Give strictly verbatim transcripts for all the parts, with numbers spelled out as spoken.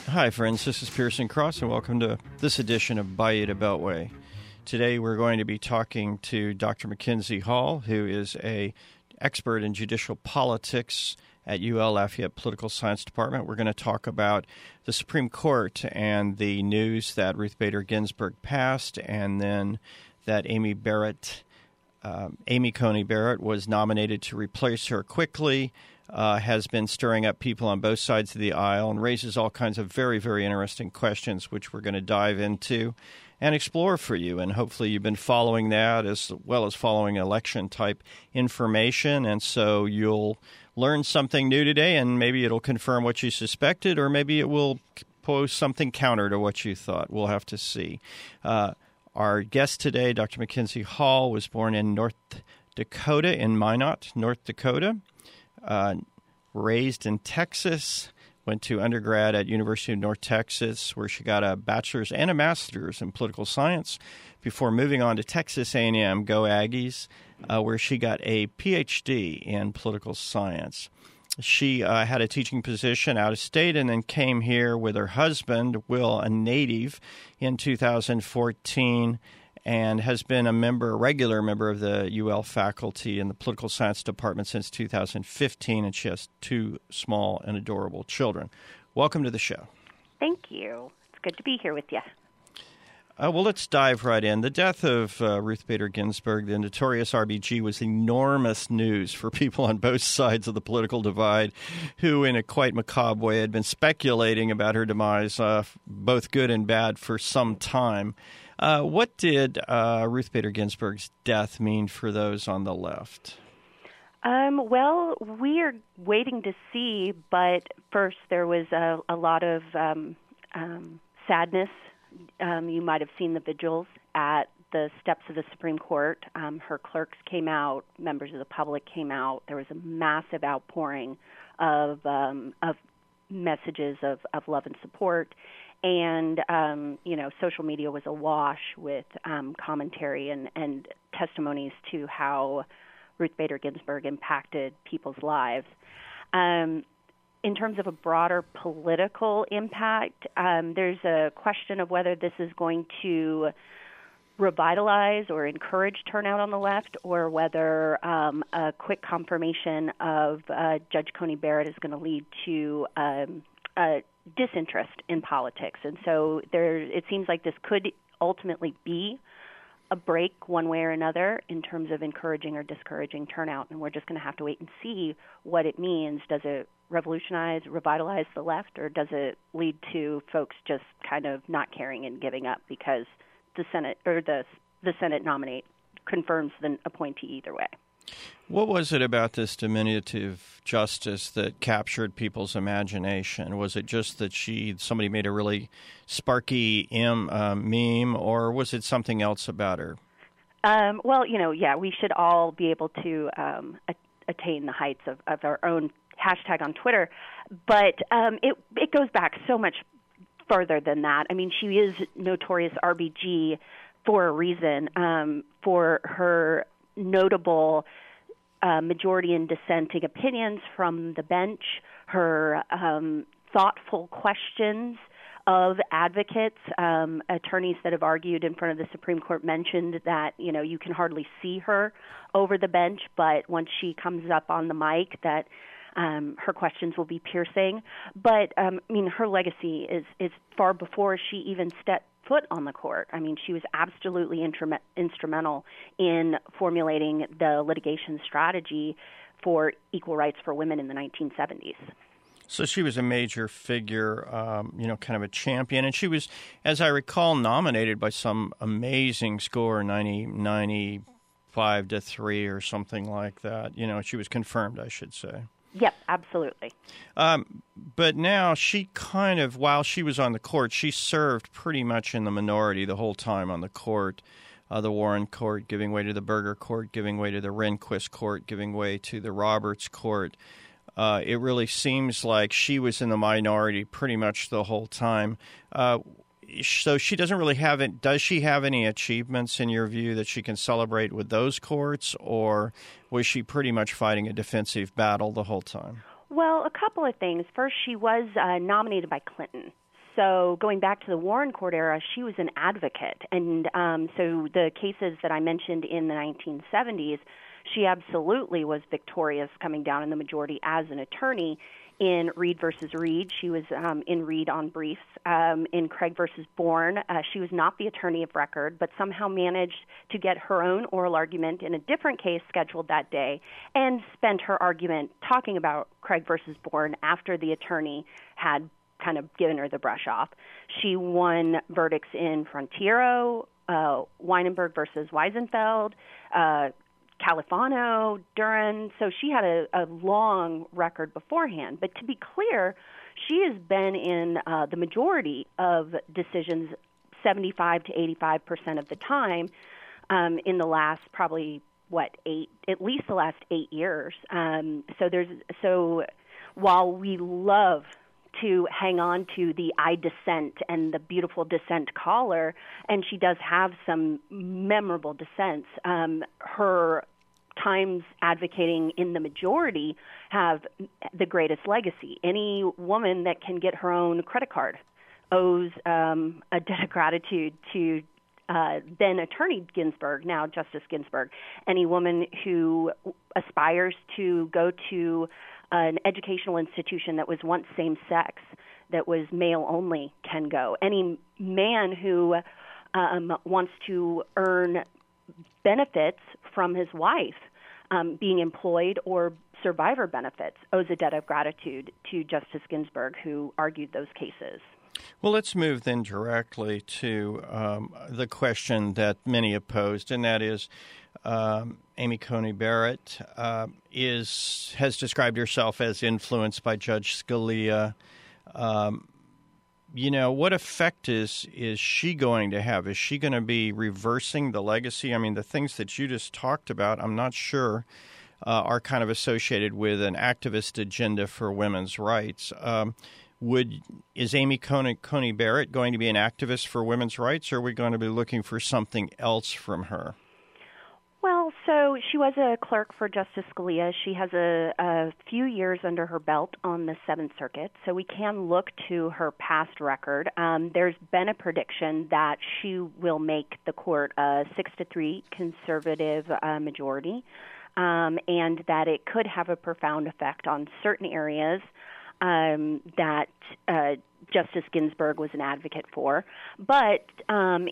Hi, friends. This is Pearson Cross, and welcome to this edition of Bayou to Beltway. Today, we're going to be talking to Doctor Mackenzie Hall, who is a expert in judicial politics at U L Lafayette Political Science Department. We're going to talk about the Supreme Court and the news that Ruth Bader Ginsburg passed, and then that Amy Barrett, um, Amy Coney Barrett, was nominated to replace her quickly. Uh, has been stirring up people on both sides of the aisle and raises all kinds of very, very interesting questions, which we're going to dive into and explore for you. And hopefully you've been following that as well as following election-type information. And so you'll learn something new today, and maybe it'll confirm what you suspected, or maybe it will pose something counter to what you thought. We'll have to see. Uh, our guest today, Doctor Mackenzie Hall, was born in North Dakota, in Minot, North Dakota. Uh, raised in Texas, went to undergrad at University of North Texas, where she got a bachelor's and a master's in political science before moving on to Texas A and M, go Aggies, uh, where she got a P H D in political science. She uh, had a teaching position out of state and then came here with her husband, Will, a native, in two thousand fourteen, and has been a member, a regular member of the U L faculty in the political science department since two thousand fifteen, and she has two small and adorable children. Welcome to the show. Thank you. It's good to be here with you. Uh, well, let's dive right in. The death of uh, Ruth Bader Ginsburg, the notorious R B G, was enormous news for people on both sides of the political divide who, in a quite macabre way, had been speculating about her demise, uh, both good and bad, for some time. Uh, what did uh, Ruth Bader Ginsburg's death mean for those on the left? Um, well, we are waiting to see, but first there was a, a lot of um, um, sadness. Um, you might have seen the vigils at the steps of the Supreme Court. Um, her clerks came out, members of the public came out. There was a massive outpouring of um, of messages of, of love and support. And, um, you know, social media was awash with um, commentary and, and testimonies to how Ruth Bader Ginsburg impacted people's lives. Um, in terms of a broader political impact, um, there's a question of whether this is going to revitalize or encourage turnout on the left, or whether um, a quick confirmation of uh, Judge Coney Barrett is going to lead to um, a disinterest in politics. And so there, it seems like this could ultimately be a break one way or another in terms of encouraging or discouraging turnout. And we're just going to have to wait and see what it means. Does it revolutionize, revitalize the left, or does it lead to folks just kind of not caring and giving up because the Senate or the the Senate nominate confirms the appointee either way? What was it about this diminutive justice that captured people's imagination? Was it just that she somebody made a really sparky M, uh, meme, or was it something else about her? Um, well, you know, yeah, we should all be able to um, a- attain the heights of, of our own hashtag on Twitter, but um, it it goes back so much further than that. I mean, she is notorious R B G for a reason, um, for her notable uh, majority and dissenting opinions from the bench, her um, thoughtful questions of advocates. Um, attorneys that have argued in front of the Supreme Court mentioned that, you know, you can hardly see her over the bench, but once she comes up on the mic, that um, her questions will be piercing. But, um, I mean, her legacy is, is far before she even stepped foot on the court. I mean, she was absolutely intra- instrumental in formulating the litigation strategy for equal rights for women in the nineteen seventies. So she was a major figure, um, you know, kind of a champion. And she was, as I recall, nominated by some amazing score, ninety, ninety-five to three or something like that. You know, she was confirmed, I should say. Yep, absolutely. Um, but now she kind of, while she was on the court, she served pretty much in the minority the whole time on the court. Uh, the Warren Court giving way to the Berger Court, giving way to the Rehnquist Court, giving way to the Roberts Court. Uh, it really seems like she was in the minority pretty much the whole time. Uh, so she doesn't really have it. Does she have any achievements in your view that she can celebrate with those courts, or was she pretty much fighting a defensive battle the whole time? Well, a couple of things. First, she was uh, nominated by Clinton. so going back to the Warren Court era, she was an advocate. And um, so the cases that I mentioned in the nineteen seventies, she absolutely was victorious coming down in the majority as an attorney. In Reed versus Reed, she was um, in Reed on briefs. Um, in Craig versus Bourne, uh, she was not the attorney of record, but somehow managed to get her own oral argument in a different case scheduled that day and spent her argument talking about Craig versus Bourne after the attorney had kind of given her the brush off. She won verdicts in Frontiero, uh, Weinenberg versus Weisenfeld, uh, Califano, Duran, so she had a, a long record beforehand. But to be clear, she has been in uh, the majority of decisions seventy-five to eighty-five percent of the time um, in the last probably, what, eight, at least the last eight years. Um, so there's so while we love to hang on to the I dissent and the beautiful dissent caller, and she does have some memorable dissents. Um, her times advocating in the majority have the greatest legacy. Any woman that can get her own credit card owes um, a debt of gratitude to uh, then Attorney Ginsburg, now Justice Ginsburg. Any woman who aspires to go to an educational institution that was once same-sex, that was male-only, can go. Any man who um, wants to earn benefits from his wife, um, being employed or survivor benefits, owes a debt of gratitude to Justice Ginsburg, who argued those cases. Well, let's move then directly to um, the question that many have posed, and that is, Um, Amy Coney Barrett uh, is has described herself as influenced by Judge Scalia. Um, you know, what effect is is she going to have? Is she going to be reversing the legacy? I mean, the things that you just talked about, I'm not sure, uh, are kind of associated with an activist agenda for women's rights. Um, would is Amy Coney, Coney Barrett going to be an activist for women's rights, or are we going to be looking for something else from her? Well, so she was a clerk for Justice Scalia. She has a, a few years under her belt on the Seventh Circuit, so we can look to her past record. Um, there's been a prediction that she will make the court a six to three conservative uh, majority, um, and that it could have a profound effect on certain areas um, that uh, Justice Ginsburg was an advocate for. But um,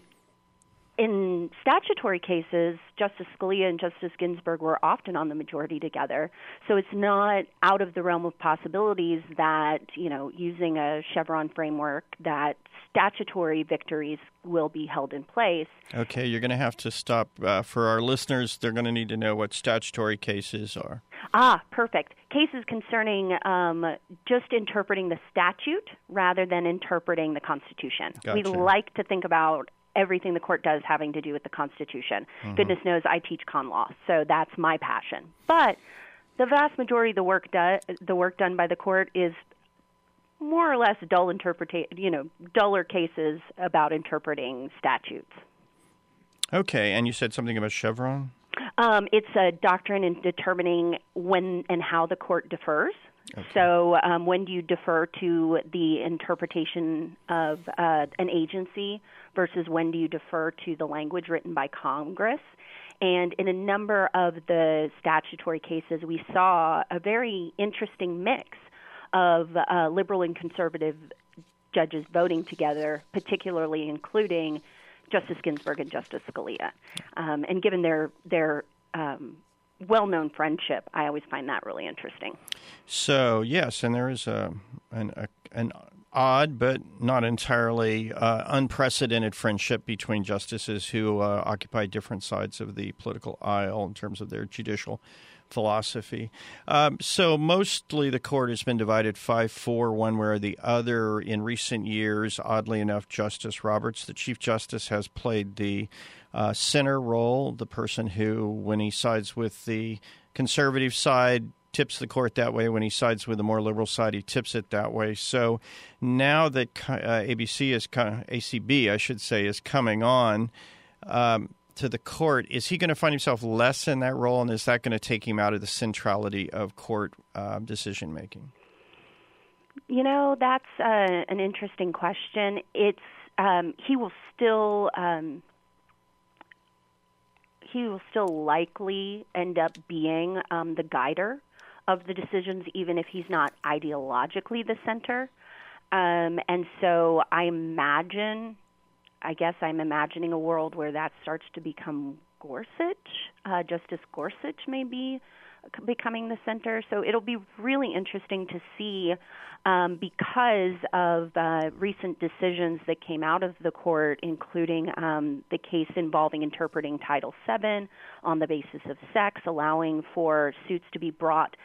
in statutory cases, Justice Scalia and Justice Ginsburg were often on the majority together. So it's not out of the realm of possibilities that, you know, using a Chevron framework, that statutory victories will be held in place. Okay, you're going to have to stop. Uh, for our listeners, they're going to need to know what statutory cases are. Ah, perfect. Cases concerning um, just interpreting the statute rather than interpreting the Constitution. Gotcha. We like to think about everything the court does having to do with the Constitution. Mm-hmm. Goodness knows I teach con law, so that's my passion. But the vast majority of the work do- the work done by the court is more or less dull interpreta- you know, duller cases about interpreting statutes. Okay, and you said something about Chevron? Um, it's a doctrine in determining when and how the court defers. Okay. So um, when do you defer to the interpretation of uh, an agency versus when do you defer to the language written by Congress? And in a number of the statutory cases, we saw a very interesting mix of uh, liberal and conservative judges voting together, particularly including Justice Ginsburg and Justice Scalia. Um, and given their their um, well-known friendship, I always find that really interesting. So, yes, and there is a, an, a, an odd but not entirely uh, unprecedented friendship between justices who uh, occupy different sides of the political aisle in terms of their judicial philosophy. Um, so mostly the court has been divided five four one way or the other. In recent years, oddly enough, Justice Roberts, the Chief Justice, has played the uh, center role, the person who, when he sides with the conservative side, tips the court that way. When he sides with the more liberal side, he tips it that way. So now that uh, A B C is A C B, I should say, is coming on um, to the court, is he going to find himself less in that role, and is that going to take him out of the centrality of court uh, decision making? You know, that's uh, an interesting question. It's um, he will still um, he will still likely end up being um, the guider of the decisions, even if he's not ideologically the center. Um, and so I imagine, I guess I'm imagining a world where that starts to become Gorsuch, uh, Justice Gorsuch maybe becoming the center. So it'll be really interesting to see um, because of uh, recent decisions that came out of the court, including um, the case involving interpreting Title seven on the basis of sex, allowing for suits to be brought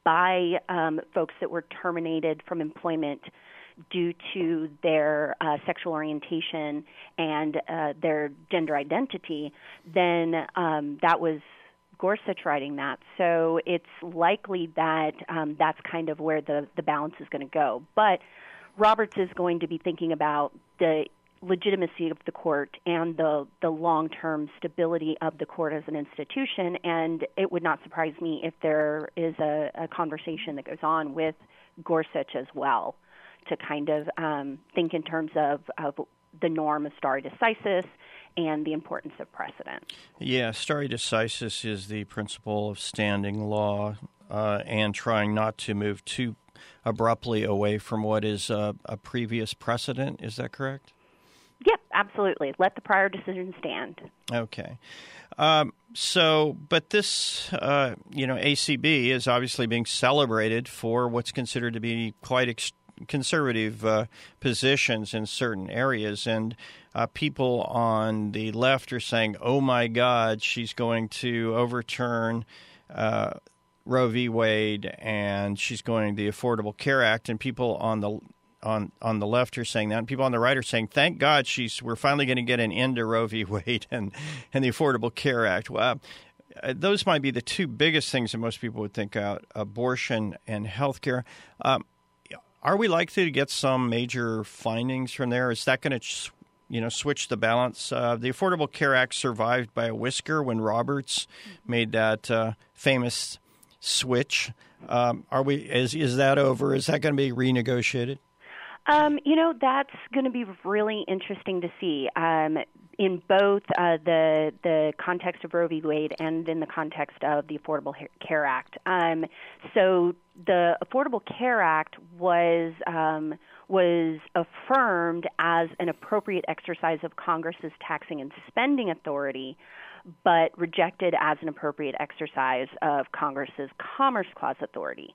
by um, folks that were terminated from employment due to their uh, sexual orientation and uh, their gender identity, then um, that was Gorsuch writing that. So it's likely that um, that's kind of where the, the balance is going to go. But Roberts is going to be thinking about the legitimacy of the court and the, the long-term stability of the court as an institution, and it would not surprise me if there is a, a conversation that goes on with Gorsuch as well to kind of um, think in terms of, of the norm of stare decisis and the importance of precedent. Yeah, stare decisis is the principle of standing law uh, and trying not to move too abruptly away from what is a, a previous precedent. Is that correct? Yep, absolutely. Let the prior decision stand. Okay. Um, so, but this, uh, you know, A C B is obviously being celebrated for what's considered to be quite ex- conservative uh, positions in certain areas. And uh, people on the left are saying, oh, my God, she's going to overturn uh, Roe v. Wade and she's going to the Affordable Care Act. And people on the on on the left are saying that, and people on the right are saying, thank God she's we're finally going to get an end to Roe v. Wade and, and the Affordable Care Act. Well, uh, those might be the two biggest things that most people would think out, abortion and health care. Um, are we likely to get some major findings from there? Is that going to, you know, switch the balance? Uh, the Affordable Care Act survived by a whisker when Roberts made that uh, famous switch. Um, are we? Is is that over? Is that going to be renegotiated? Um, you know, that's going to be really interesting to see um, in both uh, the the context of Roe v. Wade and in the context of the Affordable Care Act. Um, so the Affordable Care Act was um, was affirmed as an appropriate exercise of Congress's taxing and spending authority, but rejected as an appropriate exercise of Congress's Commerce Clause authority.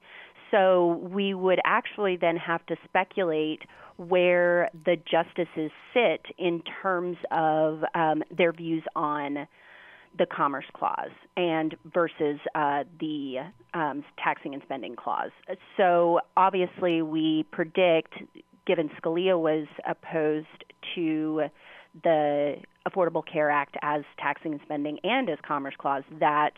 So we would actually then have to speculate where the justices sit in terms of um, their views on the Commerce Clause and versus uh, the um, taxing and spending clause. So obviously we predict, given Scalia was opposed to the Affordable Care Act as taxing and spending and as Commerce Clause, that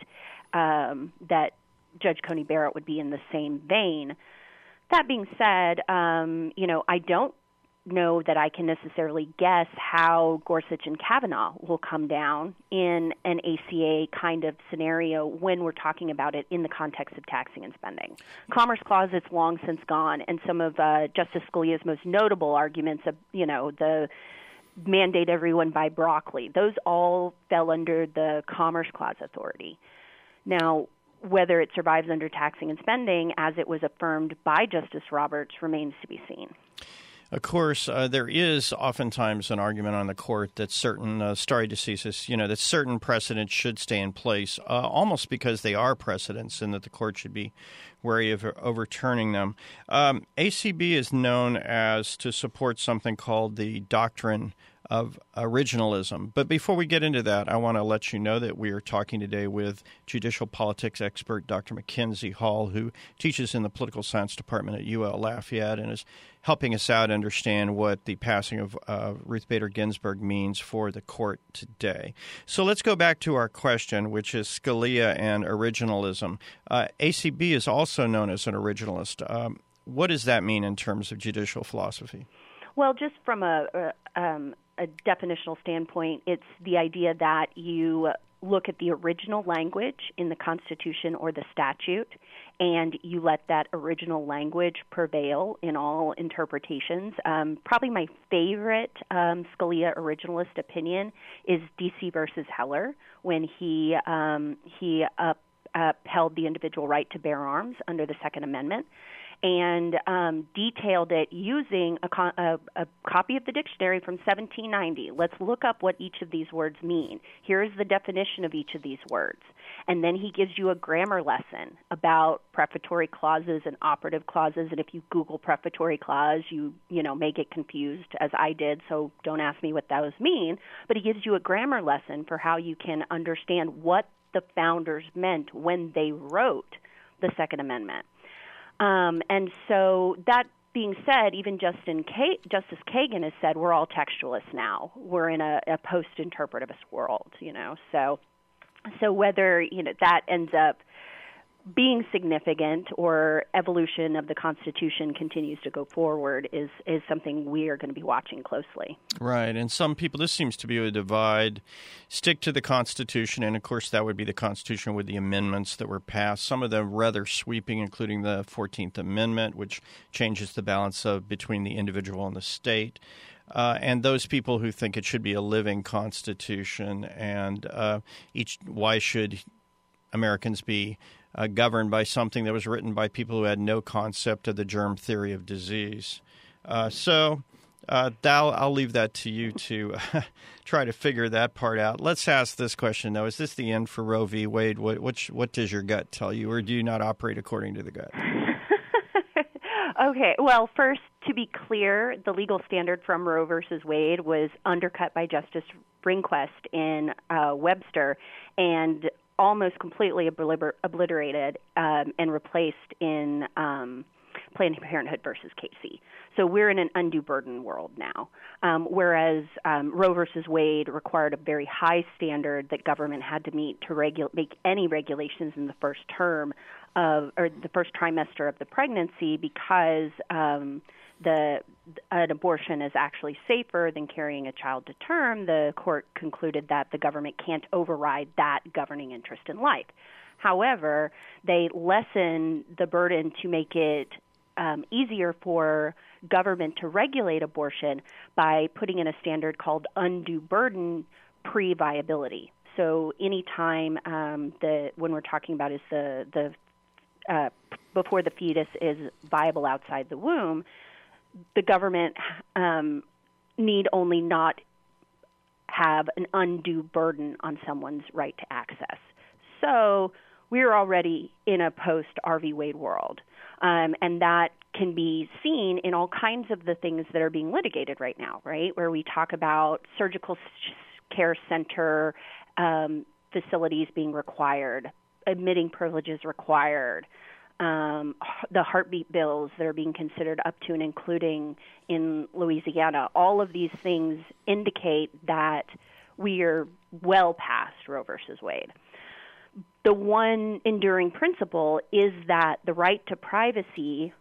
um, that Judge Coney Barrett would be in the same vein. That being said, um, you know, I don't know that I can necessarily guess how Gorsuch and Kavanaugh will come down in an A C A kind of scenario when we're talking about it in the context of taxing and spending. Commerce Clause, it's long since gone, and some of uh, Justice Scalia's most notable arguments of, you know, the mandate everyone buy broccoli, those all fell under the Commerce Clause authority. Now, whether it survives under taxing and spending, as it was affirmed by Justice Roberts, remains to be seen. Of course, uh, there is oftentimes an argument on the court that certain uh, stare decisis, you know, that certain precedents should stay in place, uh, almost because they are precedents, and that the court should be wary of overturning them. Um, A C B is known as to support something called the doctrine of originalism. But before we get into that, I want to let you know that we are talking today with judicial politics expert Doctor Mackenzie Hall, who teaches in the political science department at U L Lafayette and is helping us out understand what the passing of uh, Ruth Bader Ginsburg means for the court today. So let's go back to our question, which is Scalia and originalism. Uh, A C B is also known as an originalist. Um, what does that mean in terms of judicial philosophy? Well, just from a, a, um, a definitional standpoint, it's the idea that you look at the original language in the Constitution or the statute, and you let that original language prevail in all interpretations. Um, probably my favorite um, Scalia originalist opinion is D C versus Heller, when he um, he up, upheld the individual right to bear arms under the Second Amendment, and um, detailed it using a, co- a, a copy of the dictionary from seventeen ninety. Let's look up what each of these words mean. Here's the definition of each of these words. And then he gives you a grammar lesson about prefatory clauses and operative clauses. And if you Google prefatory clause, you, you know, may get confused, as I did, so don't ask me what those mean. But he gives you a grammar lesson for how you can understand what the founders meant when they wrote the Second Amendment. Um, and so that being said, even Justin K- Justice Kagan has said we're all textualists now. We're in a, a post-interpretivist world, you know. So, so whether you know that ends up being significant or evolution of the Constitution continues to go forward is is something we are going to be watching closely. Right, and some people, this seems to be a divide, stick to the Constitution, and of course that would be the Constitution with the amendments that were passed, some of them rather sweeping, including the fourteenth Amendment, which changes the balance of between the individual and the state. Uh, and those people who think it should be a living Constitution, and uh, each why should Americans be Uh, governed by something that was written by people who had no concept of the germ theory of disease. Uh, so uh, I'll, I'll leave that to you to uh, try to figure that part out. Let's ask this question, though. Is this the end for Roe v. Wade? What, what, what does your gut tell you, or do you not operate according to the gut? Okay. Well, first, to be clear, the legal standard from Roe versus Wade was undercut by Justice Rehnquist in uh, Webster, and almost completely obliter- obliterated um, and replaced in um, Planned Parenthood versus Casey. So we're in an undue burden world now, um, whereas um, Roe versus Wade required a very high standard that government had to meet to regu- make any regulations in the first term of or the first trimester of the pregnancy, because um, the an abortion is actually safer than carrying a child to term. The court concluded that the government can't override that governing interest in life. However, they lessen the burden to make it um, easier for government to regulate abortion by putting in a standard called undue burden pre-viability. So anytime um, the when we're talking about is the the uh, before the fetus is viable outside the womb, the government um, need only not have an undue burden on someone's right to access. So we're already in a post-R V Wade world, um, and that can be seen in all kinds of the things that are being litigated right now, right, where we talk about surgical care center um, facilities being required, admitting privileges required, Um, the heartbeat bills that are being considered up to and including in Louisiana. All of these things indicate that we are well past Roe versus Wade. The one enduring principle is that the right to privacy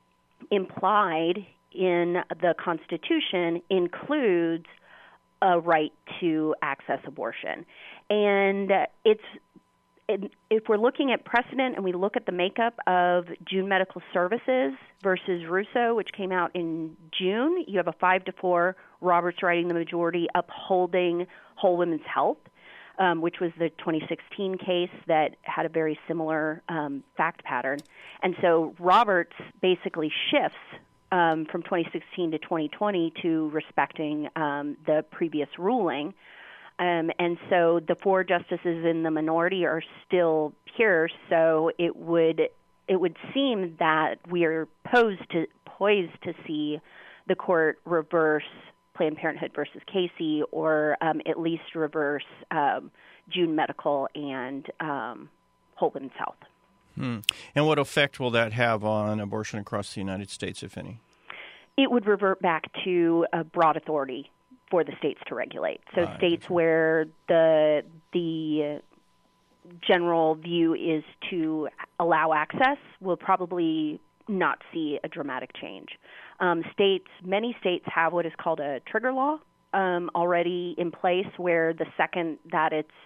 implied in the Constitution includes a right to access abortion. And it's if we're looking at precedent and we look at the makeup of June Medical Services versus Russo, which came out in June, you have a five to four, Roberts writing the majority, upholding Whole Women's Health, um, which was the twenty sixteen case that had a very similar um, fact pattern. And so Roberts basically shifts um, from twenty sixteen to twenty twenty to respecting um, the previous ruling. Um, and so the four justices in the minority are still here. So it would it would seem that we are posed to poised to see the court reverse Planned Parenthood versus Casey, or um, at least reverse um, June Medical and um, Whole Women's Health. Hmm. And what effect will that have on abortion across the United States, if any? It would revert back to a broad authority for the states to regulate. So uh, states where the the general view is to allow access will probably not see a dramatic change. Um, states, many states have what is called a trigger law um, already in place, where the second that it's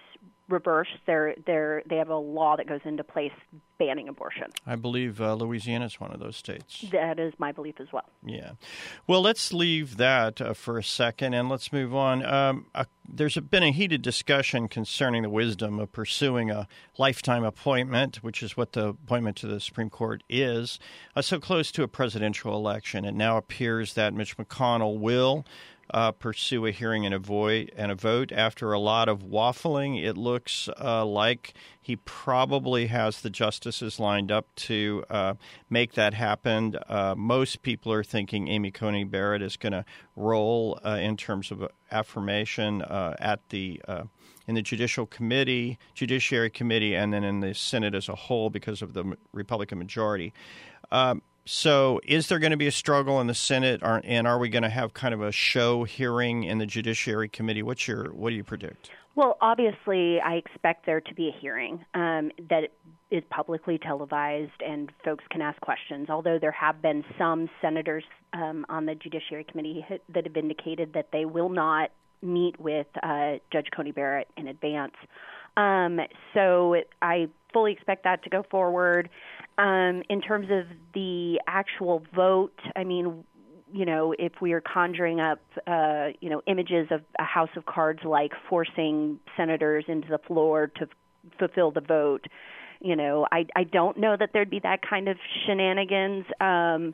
reversed. They're, they're, they have a law that goes into place banning abortion. I believe uh, Louisiana is one of those states. That is my belief as well. Yeah. Well, let's leave that uh, for a second and let's move on. Um, uh, there's been a heated discussion concerning the wisdom of pursuing a lifetime appointment, which is what the appointment to the Supreme Court is, uh, so close to a presidential election. It now appears that Mitch McConnell will Uh, pursue a hearing and a, void, and a vote. After a lot of waffling, it looks uh, like he probably has the justices lined up to uh, make that happen. Uh, most people are thinking Amy Coney Barrett is going to roll uh, in terms of affirmation uh, at the uh, in the Judicial Committee, Judiciary Committee, and then in the Senate as a whole because of the Republican majority. Um, So is there going to be a struggle in the Senate, or, and are we going to have kind of a show hearing in the Judiciary Committee? What's your, what do you predict? Well, obviously, I expect there to be a hearing um, that is publicly televised and folks can ask questions, although there have been some senators um, on the Judiciary Committee that have indicated that they will not meet with uh, Judge Coney Barrett in advance. Um, so I fully expect that to go forward. Um, in terms of the actual vote, I mean, you know, if we are conjuring up, uh, you know, images of a house of cards like forcing senators into the floor to f- fulfill the vote, you know, I, I don't know that there'd be that kind of shenanigans. Um,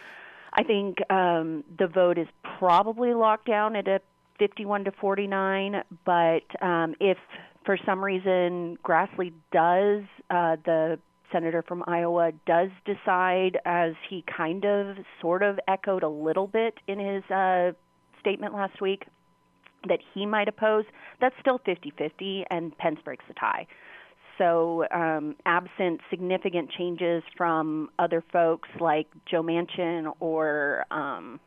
I think um, the vote is probably locked down at a fifty-one to forty-nine, but um, if for some reason Grassley does, uh, the senator from Iowa does decide, as he kind of sort of echoed a little bit in his uh, statement last week, that he might oppose, that's still fifty-fifty, and Pence breaks the tie. So um, absent significant changes from other folks like Joe Manchin or um,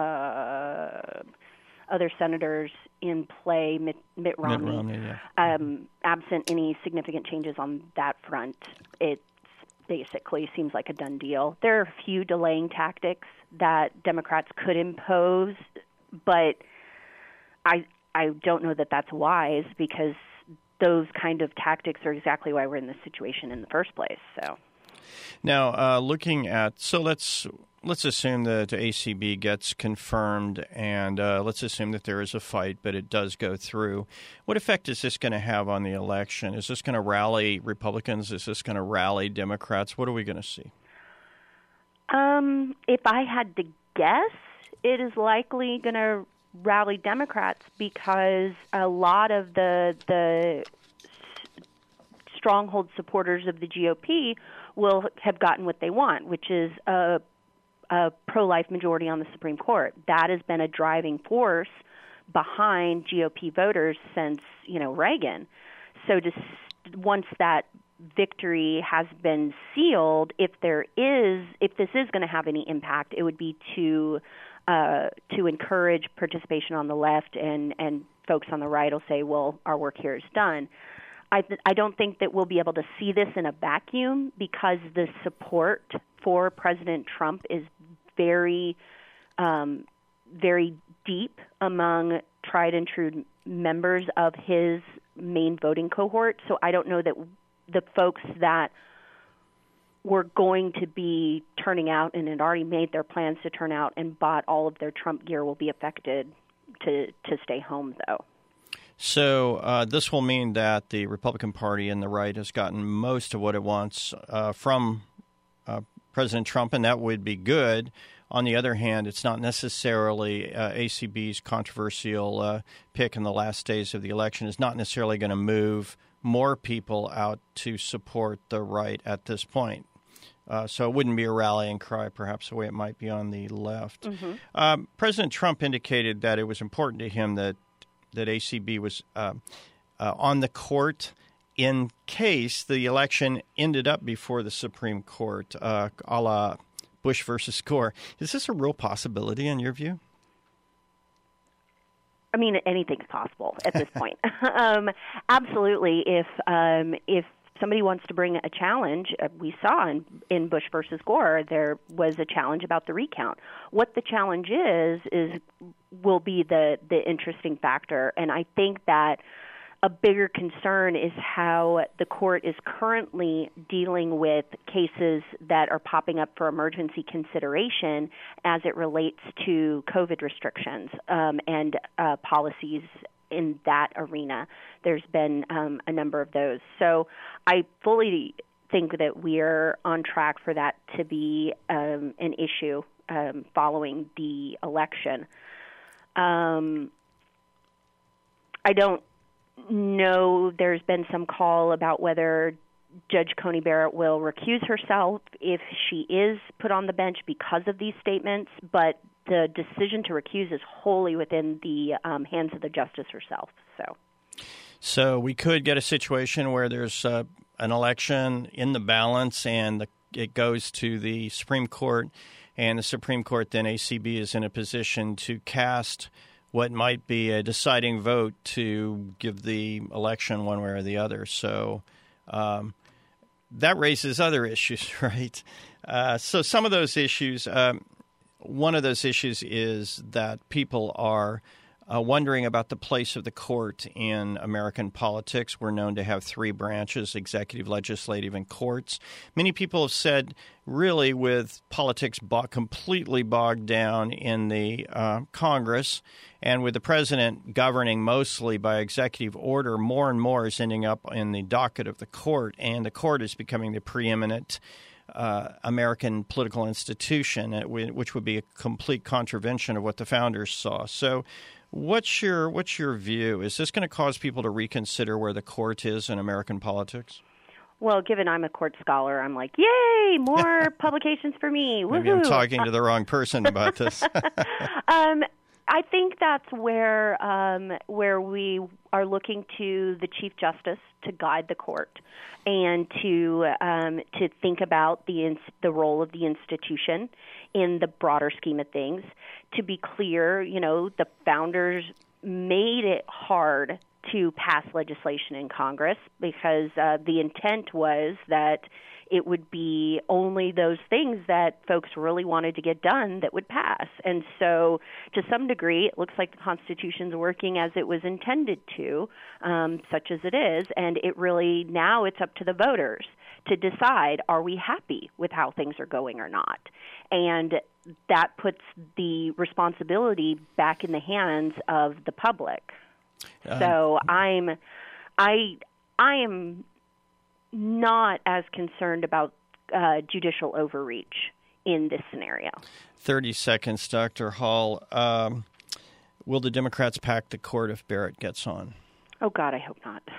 uh, other senators in play, Mitt, Mitt Romney, Mitt Romney yeah. um, absent any significant changes on that front, it basically seems like a done deal. There are a few delaying tactics that Democrats could impose, but I I don't know that that's wise, because those kind of tactics are exactly why we're in this situation in the first place. So now, uh, looking at so let's let's assume that A C B gets confirmed, and uh, let's assume that there is a fight, but it does go through. What effect is this going to have on the election? Is this going to rally Republicans? Is this going to rally Democrats? What are we going to see? Um, if I had to guess, it is likely going to rally Democrats, because a lot of the the stronghold supporters of the G O P will have gotten what they want, which is a a pro-life majority on the Supreme Court. That has been a driving force behind G O P voters since, you know, Reagan. So just once that victory has been sealed, if there is, if this is going to have any impact, it would be to uh, to encourage participation on the left, and, and folks on the right will say, well, our work here is done. I, th- I don't think that we'll be able to see this in a vacuum, because the support for President Trump is very, um, very deep among tried and true members of his main voting cohort. So I don't know that the folks that were going to be turning out and had already made their plans to turn out and bought all of their Trump gear will be affected to, to stay home, though. So uh, this will mean that the Republican Party and the right has gotten most of what it wants uh, from uh, President Trump, and that would be good. On the other hand, it's not necessarily uh, A C B's controversial uh, pick in the last days of the election is not necessarily going to move more people out to support the right at this point. Uh, so it wouldn't be a rallying cry, perhaps, the way it might be on the left. Mm-hmm. Um, President Trump indicated that it was important to him that that A C B was uh, uh, on the court in case the election ended up before the Supreme Court, uh, a la Bush versus Gore. Is this a real possibility in your view? I mean, anything's possible at this point. um, absolutely. If um, if somebody wants to bring a challenge, uh, we saw in, in Bush versus Gore, there was a challenge about the recount. What the challenge is, is will be the, the interesting factor. And I think that a bigger concern is how the court is currently dealing with cases that are popping up for emergency consideration as it relates to COVID restrictions um, and uh, policies in that arena. There's been um, a number of those. So I fully think that we're on track for that to be um, an issue um, following the election. Um, I don't know, there's been some call about whether Judge Coney Barrett will recuse herself if she is put on the bench because of these statements, but the decision to recuse is wholly within the um, hands of the justice herself. So, so we could get a situation where there's uh, an election in the balance and the, it goes to the Supreme Court, and the Supreme Court, then A C B, is in a position to cast what might be a deciding vote to give the election one way or the other. So um, that raises other issues, right? Uh, so some of those issues, um, one of those issues is that people are uh, wondering about the place of the court in American politics. We're known to have three branches: executive, legislative, and courts. Many people have said, really, with politics bo- completely bogged down in the uh, Congress, and with the president governing mostly by executive order, more and more is ending up in the docket of the court, and the court is becoming the preeminent uh, American political institution, which would be a complete contravention of what the founders saw. So what's your what's your view? Is this going to cause people to reconsider where the court is in American politics? Well, given I'm a court scholar, I'm like, yay, more publications for me. Woohoo. Maybe I'm talking to the wrong person about this. um, I think that's where um, where we are looking to the Chief Justice to guide the court and to um, to think about the the role of the institution in the broader scheme of things. To be clear, you know, the founders made it hard to pass legislation in Congress because uh, the intent was that it would be only those things that folks really wanted to get done that would pass. And so to some degree, it looks like the Constitution's working as it was intended to, um, such as it is, and it really, now it's up to the voters to decide, are we happy with how things are going or not? And that puts the responsibility back in the hands of the public. Uh, so I'm, I, I am not as concerned about uh, judicial overreach in this scenario. thirty seconds, Doctor Hall. Um, will the Democrats pack the court if Barrett gets on? Oh, God, I hope not.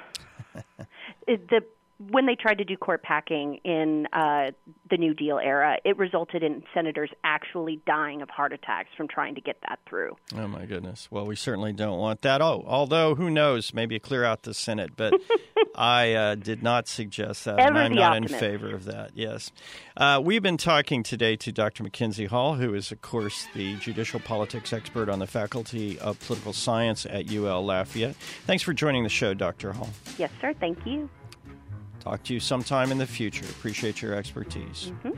it, the When they tried to do court packing in uh, the New Deal era, it resulted in senators actually dying of heart attacks from trying to get that through. Oh, my goodness. Well, we certainly don't want that. Oh, although, who knows, maybe clear out the Senate. But I uh, did not suggest that, Ever and I'm the not optimist. in favor of that, yes. Uh, we've been talking today to Doctor Mackenzie Hall, who is, of course, the judicial politics expert on the Faculty of Political Science at U L Lafayette. Thanks for joining the show, Doctor Hall. Yes, sir. Thank you. Talk to you sometime in the future. Appreciate your expertise. Mm-hmm.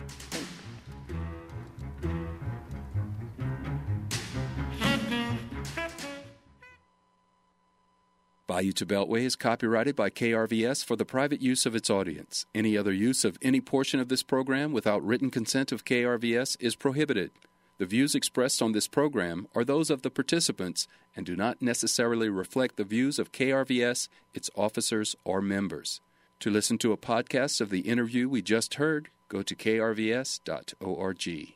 Bayou to Beltway is copyrighted by K R V S for the private use of its audience. Any other use of any portion of this program without written consent of K R V S is prohibited. The views expressed on this program are those of the participants and do not necessarily reflect the views of K R V S, its officers, or members. To listen to a podcast of the interview we just heard, go to k r v s dot org.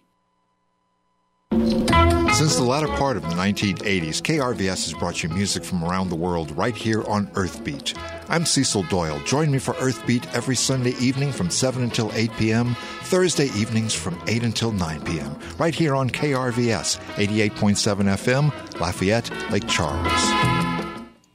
Since the latter part of the nineteen eighties, K R V S has brought you music from around the world right here on Earthbeat. I'm Cecil Doyle. Join me for Earthbeat every Sunday evening from seven until eight p.m., Thursday evenings from eight until nine p.m., right here on K R V S, eighty-eight point seven F M, Lafayette, Lake Charles.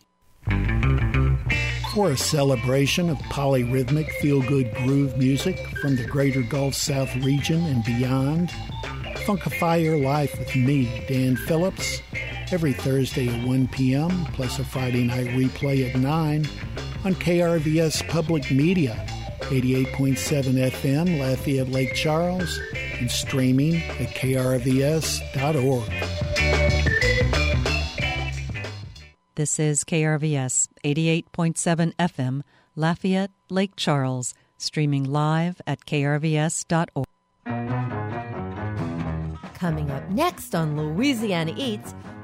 For a celebration of polyrhythmic, feel-good groove music from the greater Gulf South region and beyond, Funkify Your Life with me, Dan Phillips, every Thursday at one p.m., plus a Friday night replay at nine on K R V S Public Media, eighty-eight point seven F M, Lafayette, Lake Charles, and streaming at k r v s dot org. This is K R V S eighty-eight point seven F M, Lafayette, Lake Charles, streaming live at K R V S dot org. Coming up next on Louisiana Eats,